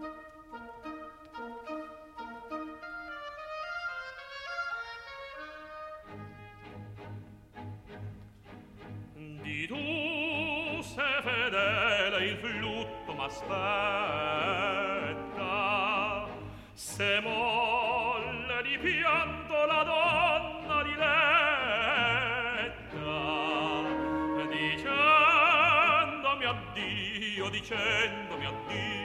Di tu sei fedele, il flutto m'aspetta, se molle di pianto la donna diletta, dicendomi addio,